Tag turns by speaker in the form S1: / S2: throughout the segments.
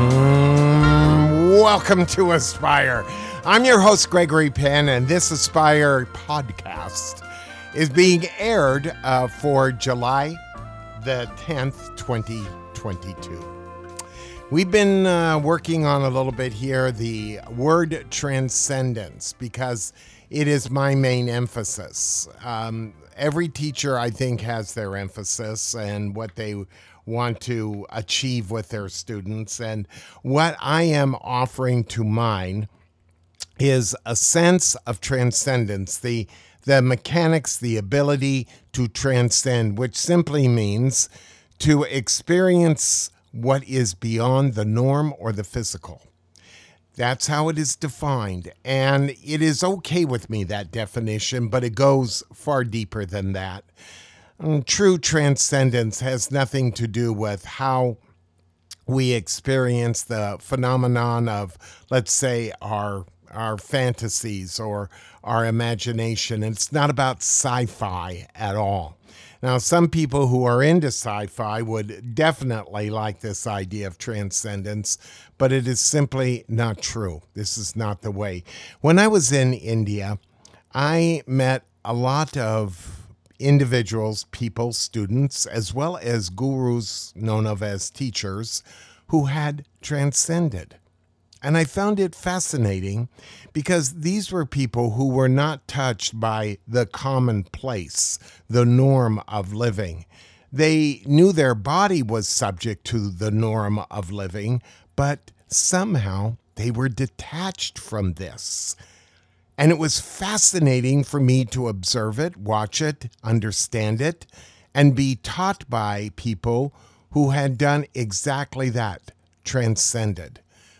S1: Welcome to Aspire. I'm your host, Gregory Penn, and this Aspire podcast is being aired for July the 10th, 2022. We've been working on a little bit here the word transcendence because it is my main emphasis. Every teacher, I think, has their emphasis and what they want to achieve with their students. And what I am offering to mine is a sense of transcendence, the mechanics, the ability to transcend, which simply means to experience what is beyond the norm or the physical. That's how it is defined. And it is okay with me, that definition, but it goes far deeper than that. True transcendence has nothing to do with how we experience the phenomenon of, let's say, our fantasies or our imagination. It's not about sci-fi at all. Now, some people who are into sci-fi would definitely like this idea of transcendence, but it is simply not true. This is not the way. When I was in India, I met a lot of individuals, people, students, as well as gurus known of as teachers who had transcended. And I found it fascinating because these were people who were not touched by the commonplace, the norm of living. They knew their body was subject to the norm of living, but somehow they were detached from this. And it was fascinating for me to observe it, watch it, understand it, and be taught by people who had done exactly that, transcended.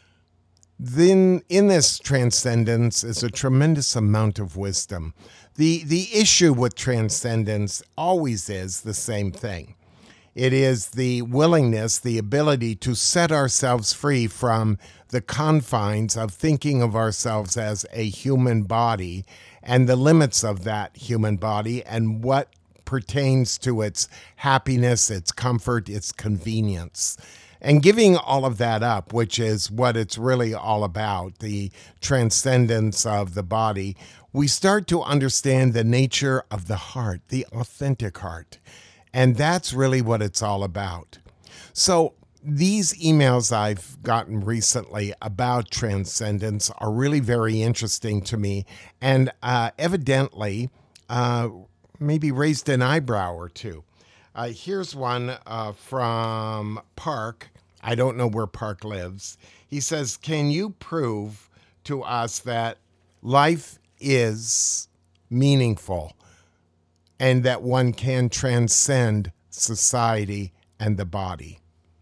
S1: Then in this transcendence is a tremendous amount of wisdom. The issue with transcendence always is the same thing. It is the willingness, the ability to set ourselves free from the confines of thinking of ourselves as a human body and the limits of that human body and what pertains to its happiness, its comfort, its convenience. And giving all of that up, which is what it's really all about, the transcendence of the body, we start to understand the nature of the heart, the authentic heart. And that's really what it's all about. So these emails I've gotten recently about transcendence are really very interesting to me and evidently maybe raised an eyebrow or two. Here's one from Park. I don't know where Park lives. He says, can you prove to us that life is meaningful and that one can transcend society and the body?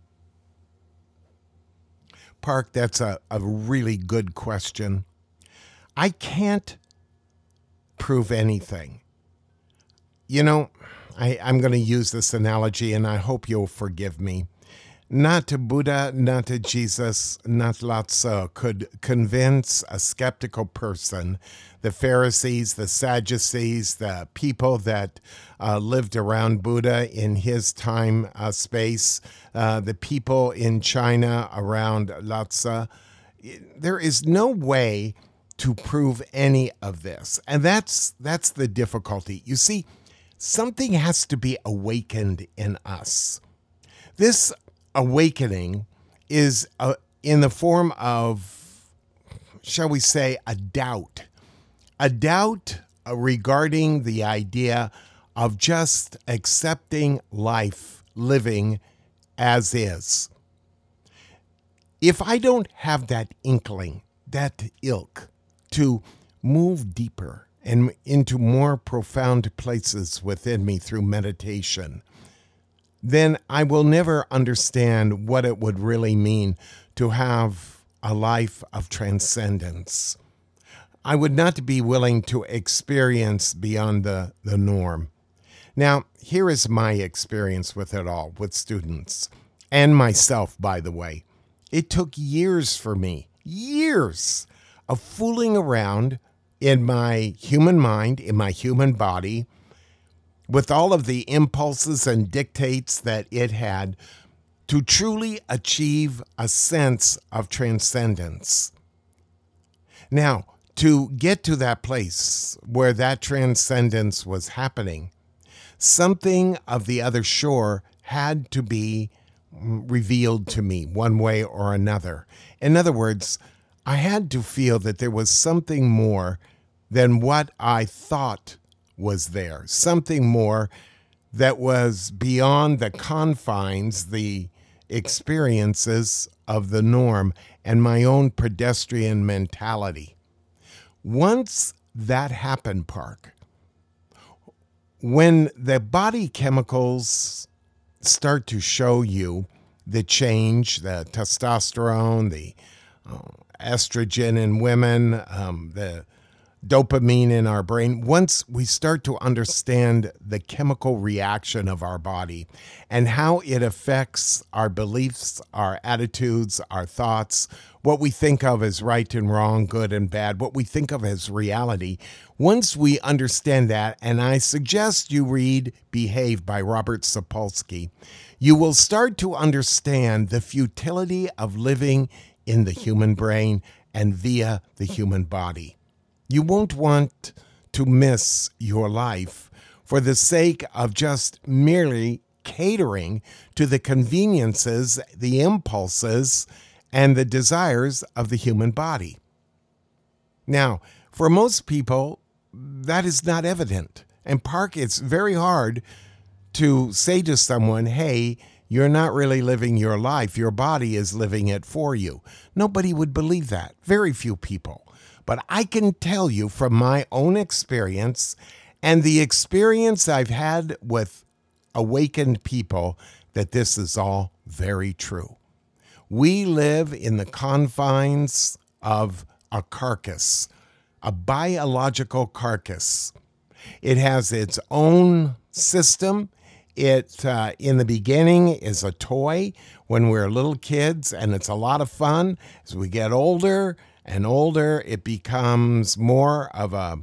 S1: Park, that's a really good question. I can't prove anything. You know, I'm going to use this analogy, and I hope you'll forgive me. Not Buddha, not Jesus, not Lao Tzu could convince a skeptical person, the Pharisees, the Sadducees, the people that lived around Buddha in his time space, the people in China around Lao Tzu. There is no way to prove any of this. And that's the difficulty. You see, something has to be awakened in us. This awakening is in the form of, shall we say, a doubt regarding the idea of just accepting life, living as is. If I don't have that inkling, that ilk, to move deeper and into more profound places within me through meditation, then I will never understand what it would really mean to have a life of transcendence. I would not be willing to experience beyond the norm. Now, here is my experience with it all, with students, and myself, by the way. It took years for me, years of fooling around in my human mind, in my human body, with all of the impulses and dictates that it had, to truly achieve a sense of transcendence. Now, to get to that place where that transcendence was happening, something of the other shore had to be revealed to me one way or another. In other words, I had to feel that there was something more than what I thought was there, something more that was beyond the confines, the experiences of the norm, and my own pedestrian mentality. Once that happened, Park, when the body chemicals start to show you the change, the testosterone, the estrogen in women, the dopamine in our brain, once we start to understand the chemical reaction of our body and how it affects our beliefs, our attitudes, our thoughts, what we think of as right and wrong, good and bad, what we think of as reality, once we understand that, and I suggest you read Behave by Robert Sapolsky, you will start to understand the futility of living in the human brain and via the human body. You won't want to miss your life for the sake of just merely catering to the conveniences, the impulses, and the desires of the human body. Now, for most people, that is not evident. And Park, it's very hard to say to someone, hey, you're not really living your life. Your body is living it for you. Nobody would believe that. Very few people. But I can tell you from my own experience and the experience I've had with awakened people that this is all very true. We live in the confines of a carcass, a biological carcass. It has its own system. It, in the beginning, is a toy when we're little kids, and it's a lot of fun. As we get older and older, it becomes more of a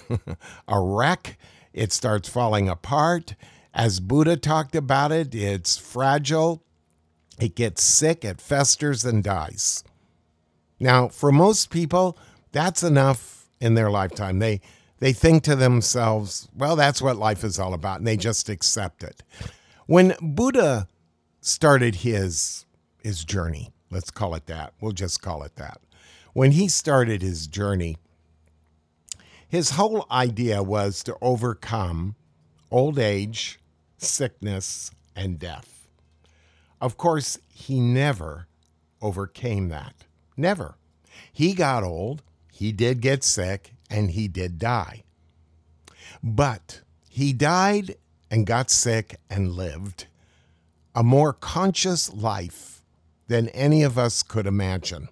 S1: wreck. It starts falling apart. As Buddha talked about it, it's fragile. It gets sick, it festers and dies. Now, for most people, that's enough in their lifetime. They think to themselves, well, that's what life is all about, and they just accept it. When Buddha started his journey, let's call it that. We'll just call it that. When he started his journey, his whole idea was to overcome old age, sickness, and death. Of course, he never overcame that. Never. He got old, he did get sick, and he did die. But he died and got sick and lived a more conscious life than any of us could imagine.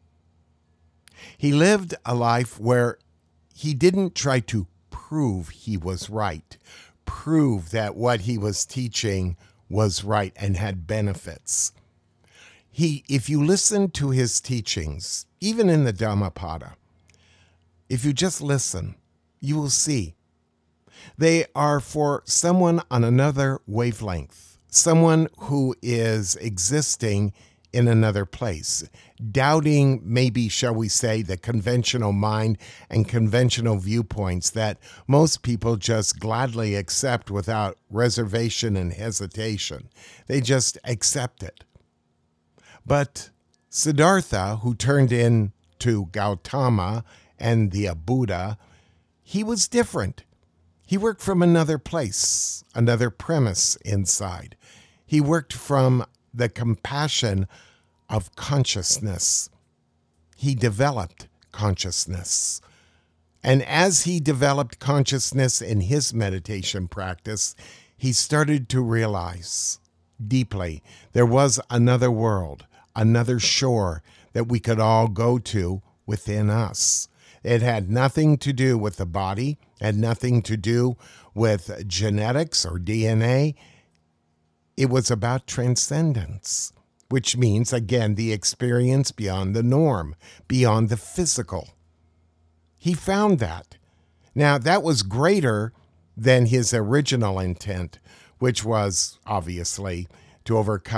S1: He lived a life where he didn't try to prove he was right, prove that what he was teaching was right and had benefits. If you listen to his teachings, even in the Dhammapada, if you just listen, you will see they are for someone on another wavelength, someone who is existing in another place, doubting maybe, shall we say, the conventional mind and conventional viewpoints that most people just gladly accept without reservation and hesitation. They just accept it. But Siddhartha, who turned into Gautama and the Buddha, he was different. He worked from another place, another premise inside. He worked from the compassion of consciousness. He developed consciousness. And as he developed consciousness in his meditation practice, he started to realize deeply there was another world, another shore that we could all go to within us. It had nothing to do with the body, had nothing to do with genetics or DNA. It was about transcendence, which means, again, the experience beyond the norm, beyond the physical. He found that. Now, that was greater than his original intent, which was obviously to overcome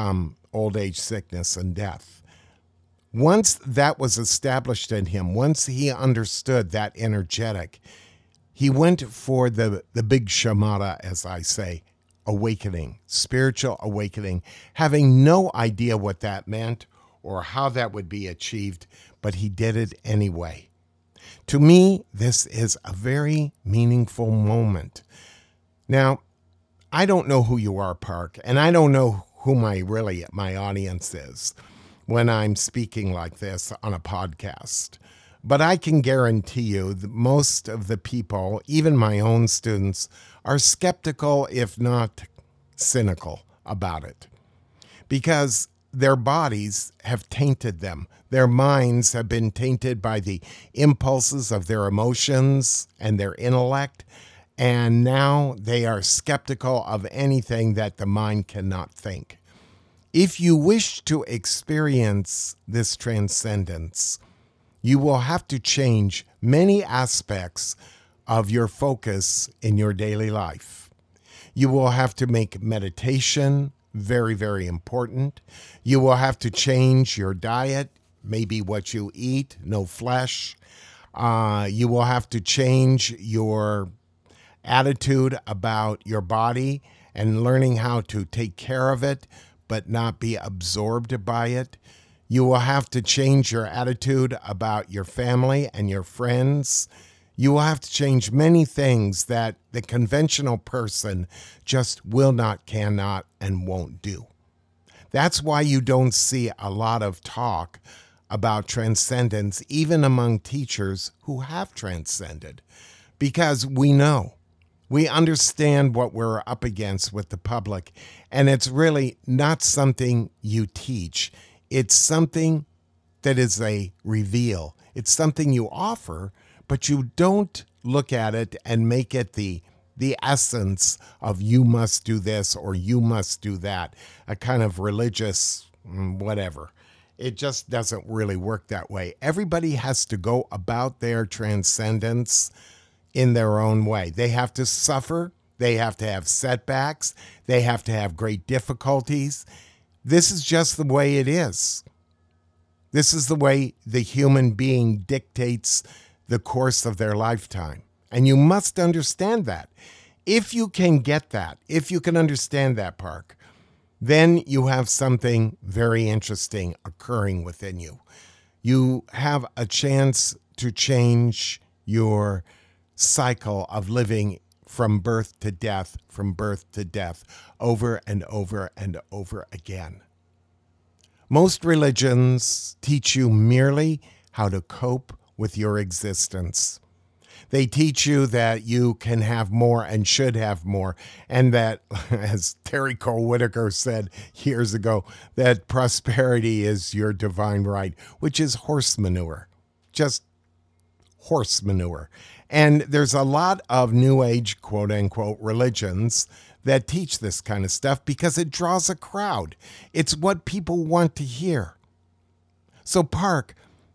S1: old age, sickness, and death. Once that was established in him, once he understood that energetic, he went for the big shamata, as I say, awakening, spiritual awakening, having no idea what that meant or how that would be achieved, but he did it anyway. To me, this is a very meaningful moment. Now, I don't know who you are, Park, and I don't know who my audience is when I'm speaking like this on a podcast. But I can guarantee you that most of the people, even my own students, are skeptical, if not cynical, about it. Because their bodies have tainted them. Their minds have been tainted by the impulses of their emotions and their intellect. And now they are skeptical of anything that the mind cannot think. If you wish to experience this transcendence, you will have to change many aspects of your focus in your daily life. You will have to make meditation very, very important. You will have to change your diet, maybe what you eat, no flesh. You will have to change your attitude about your body and learning how to take care of it, but not be absorbed by it. You will have to change your attitude about your family and your friends. You will have to change many things that the conventional person just will not, cannot, and won't do. That's why you don't see a lot of talk about transcendence, even among teachers who have transcended, because we understand what we're up against with the public, and it's really not something you teach. It's something that is a reveal. It's something you offer, but you don't look at it and make it the essence of you must do this or you must do that, a kind of religious whatever. It just doesn't really work that way. Everybody has to go about their transcendence in their own way. They have to suffer. They have to have setbacks. They have to have great difficulties. This is just the way it is. This is the way the human being dictates the course of their lifetime. And you must understand that. If you can get that, if you can understand that, Park, then you have something very interesting occurring within you. You have a chance to change your cycle of living from birth to death, over and over and over again. Most religions teach you merely how to cope with your existence. They teach you that you can have more and should have more, and that, as Terry Cole Whitaker said years ago, that prosperity is your divine right, which is horse manure, just horse manure. And there's a lot of New Age, quote unquote, religions that teach this kind of stuff because it draws a crowd. It's what people want to hear. So, Park,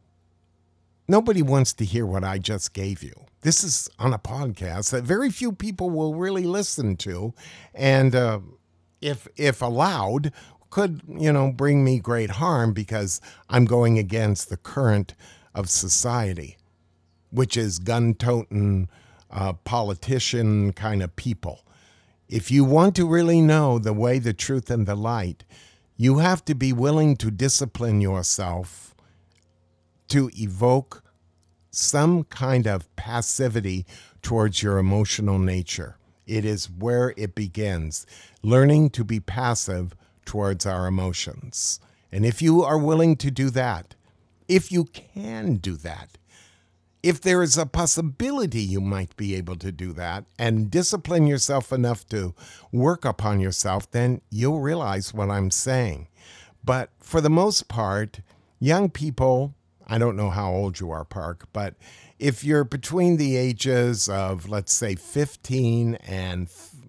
S1: nobody wants to hear what I just gave you. This is on a podcast that very few people will really listen to, and if allowed, could bring me great harm because I'm going against the current of society, which is gun-toting, politician kind of people. If you want to really know the way, the truth, and the light, you have to be willing to discipline yourself to evoke some kind of passivity towards your emotional nature. It is where it begins, learning to be passive towards our emotions. And if you are willing to do that, if you can do that, if there is a possibility you might be able to do that and discipline yourself enough to work upon yourself, then you'll realize what I'm saying. But for the most part, young people, I don't know how old you are, Park, but if you're between the ages of, let's say, 15 and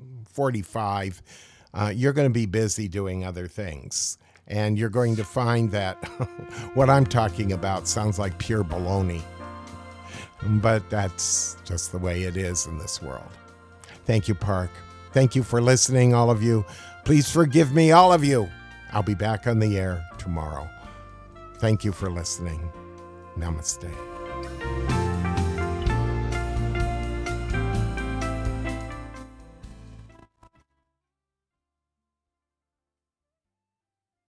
S1: 45, you're going to be busy doing other things. And you're going to find that what I'm talking about sounds like pure baloney. But that's just the way it is in this world. Thank you, Park. Thank you for listening, all of you. Please forgive me, all of you. I'll be back on the air tomorrow. Thank you for listening. Namaste.